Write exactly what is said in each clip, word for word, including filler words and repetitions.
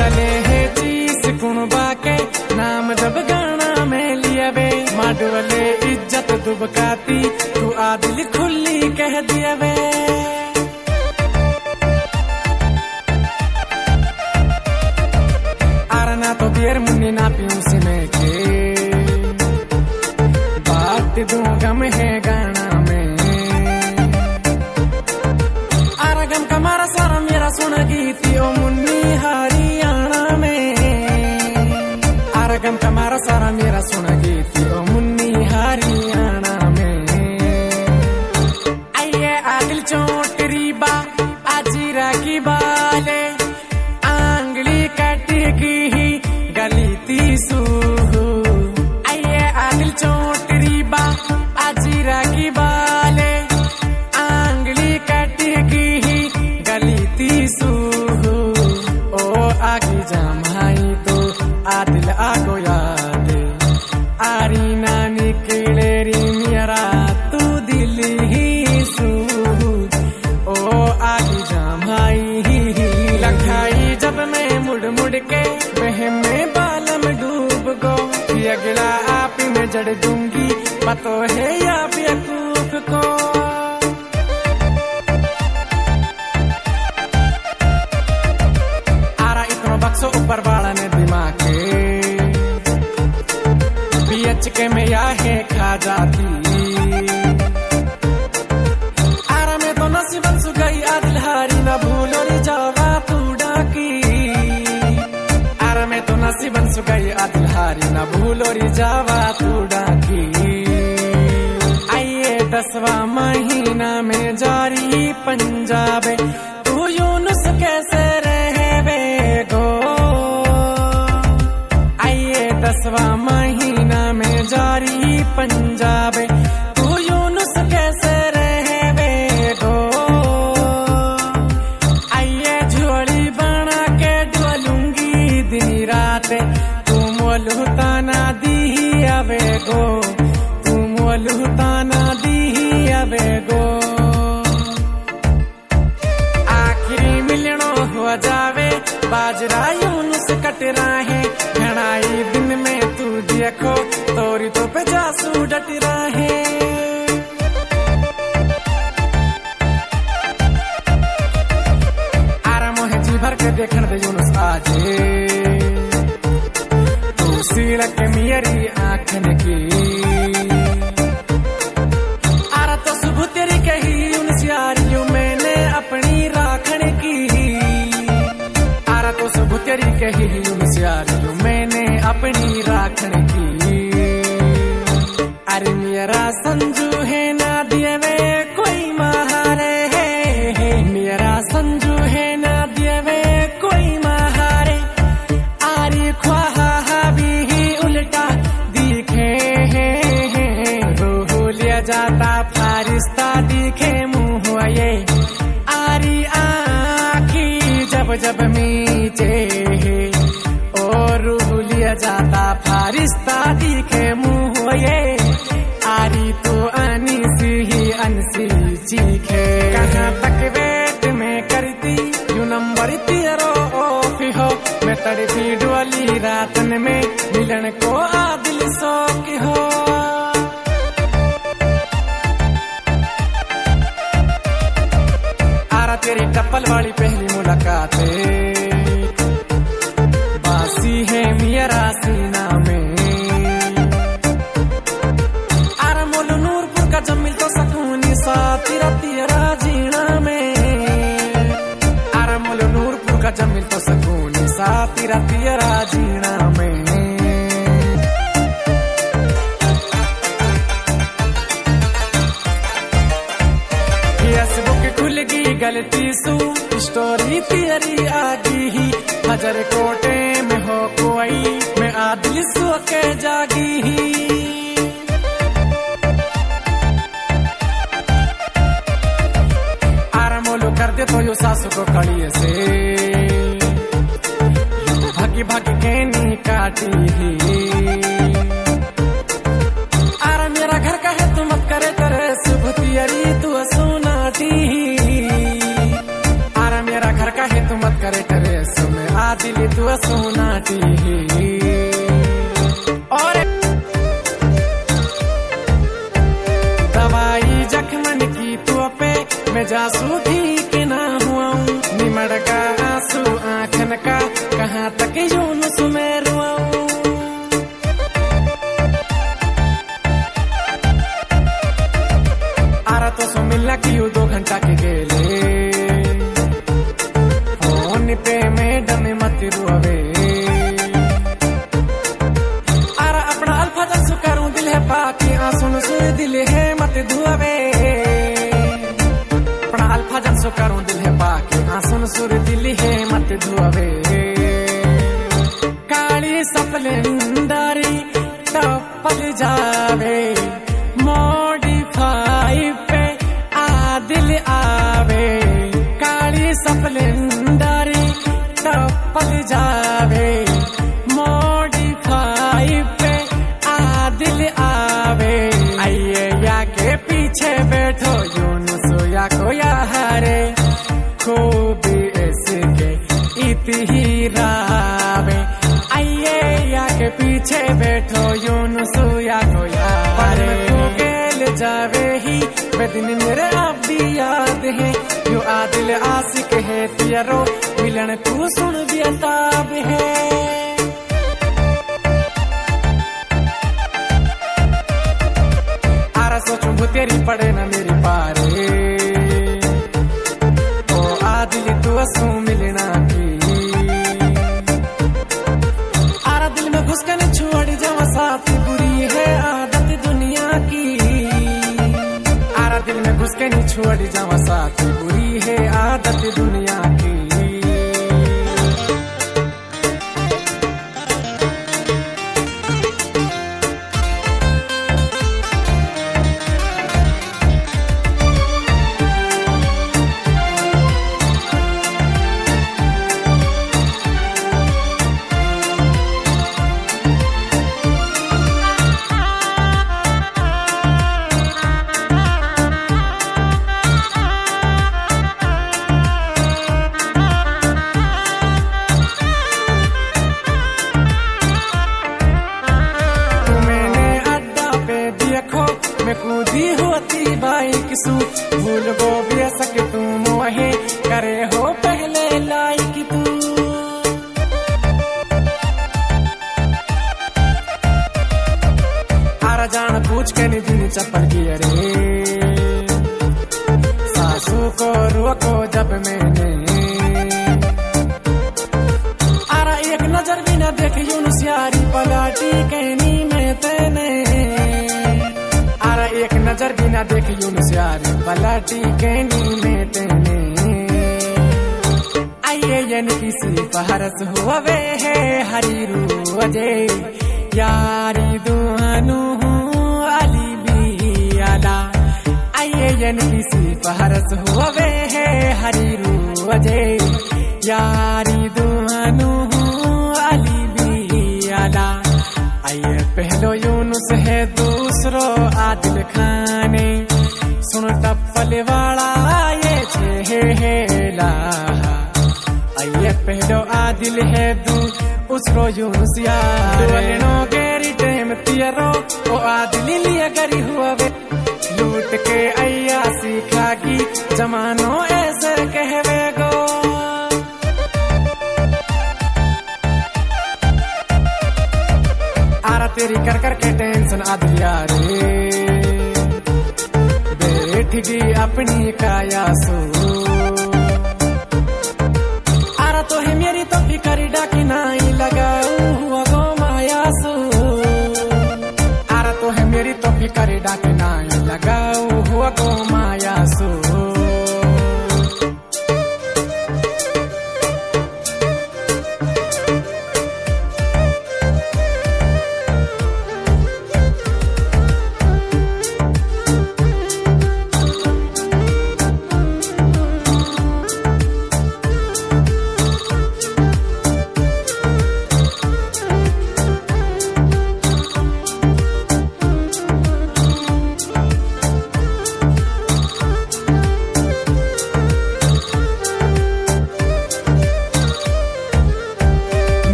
चले है चीज कुणबा के नाम जब गाना में लिया वे माडवले इज्जत दुबकाती तू आदिल खुली कह दिया वे आरना तो बियर मुन्नी ना पीऊं सिने के बात दूं गम है गाना में आरा गम का मारा सारा मेरा सुन गीती ओ मुन्नी हरियाणा में आरा गम का मारा सारा मेरा सुन गीती ओ मुन्नी हरियाणा में आइए आदिल चोटरी बा आजीरा की बाले आंगली कटगी ही गली तीसू आइए आदिल चोटरी बा आजीरा की बाले आंगली कटगी ही गली तीसू ओ आगी जमाई तो आदिल आगो याद आरी ना निकले री मेरा तू दिल ही सू ओ आगी जमाई लखाई जब मैं मुड़ मुड़ के बहम में बालम डूब गो अगला आप ही में जड़ दूंगी पतो है या बेवकूफ को आरा इतना बक्सो ऊपर वाला ने दिमाग के बीएच के में या है खा जाती आरा में तो नसीबन सु गई आदिल हारी ना भूलो री जावा तू डाकी आरा में तो नसीबन सु गई आदिल हारी ना भूलो री जावा तू डाकी आइए दसवां महीना में जारी पंजाब तू यूनुस कैसे रहे गो आइए दसवां महीना में जारी पंजाब तू यूनुस कैसे रहे गो आइए झोली बना के डोलूंगी दिन रात तू मोलू ताना दी अबे गो तू मोलू ताना दी अबे गो आखिरी मिलनो हो जावे बाजरा यूनुस कट रहे घनाई दिन में तू देखो तोरी तो पे जासू डट रहे आरा मोहे जी भर के देखन दे यूनुस आजे तू सीलक मेरी आंखन की आरा तो सुबह तेरी कही यूनुस यारियों मैंने अपनी राखन की आरा तो सुबह तेरी कही यूनुस यारियों मैंने अपनी राखन की अरे मेरा संजू है ना दिए वे कोई महारे है मेरा संजू है ना दिए वे कोई महारे आरी ख्वाहा भी ही उल्टा दिखे हो लिया जाता फारिस्ता दिखे मुँह ये आरी आँखी जब जब मीचे और लिया जाता फारिस्ता दिखे मुँह ये आरी तो अनसी ही अनसी चीखे कहाँ तक वेट में करती यू नंबर तेरो ऑफ हो मैं तड़पी डोली रातन में मिलन को आदिल शौक हो आरा तेरी टप्पल वाली पहली मुलाकात बासी है मेरा सीना में आरा मोलू नूरपुर का जब मिल तो सकूनी सा तेरा तेरा जीना में आरा मोलू नूरपुर का जब मिल तो सकूनी सा तेरा तेरा जीना में फेसबुक खुल गई गलती सू स्टोरी तेरी आगी ही हजर कोटे में हो कोई मैं आदिल सो के जागी ही आरा मोलू कर दे तो यो सासू को कड़िए से भागी भागी कहनी काटी ही आरा मेरा घर का है तू मत करे तेरे सुबह तियरी तू सुनाती आरा मेरा घर का है तू मत करे तेरे सुमे आदिल के तू सोनाटी और दवाई जख्मन की तू पे मैं जासू ठीक ना हुआ निमड़ का आंसू आंखन का कहाँ तक यूनुस में रुआऊं। आरा तो सो मिलना की दो घंटा के गेले फोन पे मैडम मत रुआवे। आरा अपना अल्फा जसु करूं दिल है बाकी आंसू सुर दिल है मत धुआवे। अपना अल्फा जसु करूं दिल है बाकी आंसू सुर दिल है मत धुआवे। काली सपलेंदारी टपल जावे मॉडिफाई पे आ दिल आवे। काली सपलेंदारी टपल जावे मॉडिफाई पे आ दिल आवे। आइए या के पीछे बैठो यूनुस या को यारे खूबी इसके इतनी रावे। आइए या के पीछे बैठो यूनुस या को यारे गेल जावे ही बेदिन मेरे आप भी याद है यो आदिल आशिक है तियरो मिलन तू सुन दिया ताब है। आरा सोचूं वो तेरी पड़े ना मेरी पारे ओ आदिल तू असू मिलना की। आरा दिल में घुस कर छोड़ जावा साथी बुरी है आदत दुनिया की। आरा दिल में घुस के नहीं छोड़ जावा साथी बुरी है आदत दुनिया की। मैं कूदी होती बाइक सू भूल गो भी सके तू मोहे करे हो पहले लाइक तू। आरा जान पूछ के नहीं दिन चप्पल की अरे सासू को रोको जब मैंने। आरा एक नजर भी ना देख यूनुस यारी पलाटी कहनी में तेने। आरा एक नजर भी ना देख यूनुस यारी पलाटी कहनी में तेने। आइए यन किसी पहरस हुए है हरी रूजे यारी दुहानु अली भी आला। आइए यन किसी पहरस हुए है हरी रूजे यारी दुहानु अली भी आला। आइए पहलो यूनुस है दूसरो आदिल खाने सुन टप्पल वाला ये छे हेला। आइए पहलो आदिल है दूसरो यूनुस यारे नो गेरी टेम तियरो ओ आदिल लिया गरी हुआ वे लूट के आया सीखा की जमानो ऐसे कहवे गो। आरा तेरी कर कर के टेंशन आदिल यारे बैठ गई अपनी काया सो। आरा तो है मेरी तो फिकरी डाकी नाई लगाऊ हुआ गो माया सो। आरा तो है मेरी तो फिकरी डाकी नाई लगाऊ हुआ गो माया सो।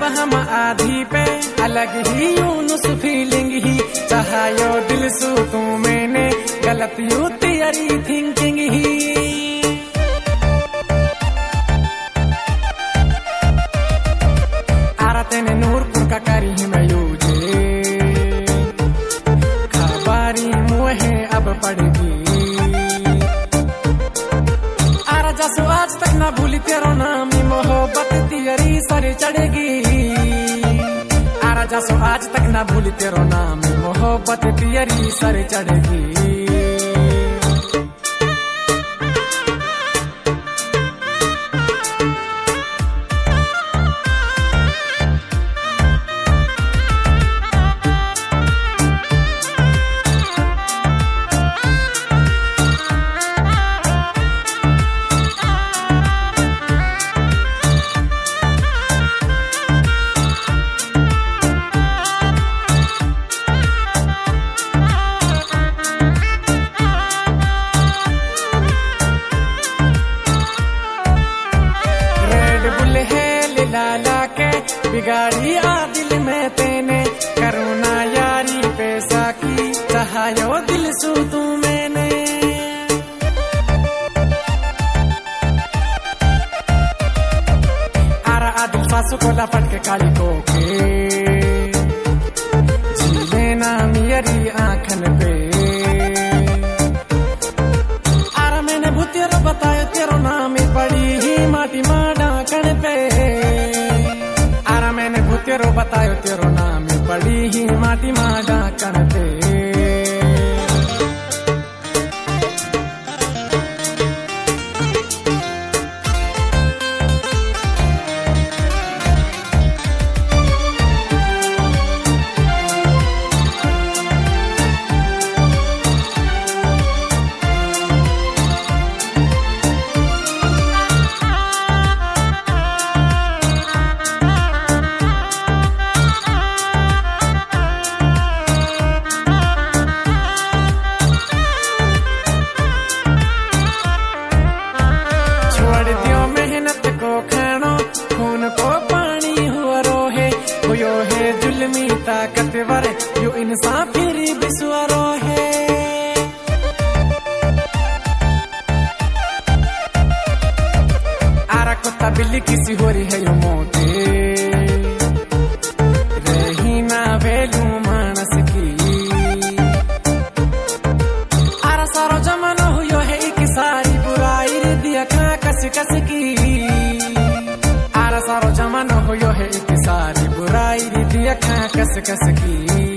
हम आधी पे अलग ही यूनुस फीलिंग ही चाहायो दिल सू तू मैंने गलत यू तेरी थिंकिंग ही आरा तेने नूरपुर का करी ही मैं यूजे खबारी मुहे अब पड़गी आरा जसो आज तक ना भूली तेरो नाम ही मोहब्बत तेरी सर चढ़ेगी आरा जसो आज तक ना भूली तेरो नाम ही मोहब्बत तेरी सर चढ़ेगी लाला के बिगाड़ी आ दिल में तेने करुणा यारी पैसा की चाहायो दिल सू तू मैंने आरा आदिल सासु को लपट के काली को के जी लेना मेरी आंखन पे आरा मैंने भूतेरो बतायो तेरो नाम ही पड़ी ही माटी माडा कण पे मैंने भूतेरो बतायो तेरो नाम पड़ी ही माटी माडा कणते मेहनत को खानो खून को पानी हुआ रोहे हुयो है जुल्मी ताकतवर यो इंसान फिर बिसुआ रोहे आरा कुत्ता बिल्ली किसी हो रही है यो मोते रही ना वेलू मानस की आरा सारो जमाना हुयो है एक सारी बुराई रे दिया खा कस कस की आरा सारो जमाना हुयो है एक सारी बुराई री दिया खा कस कस की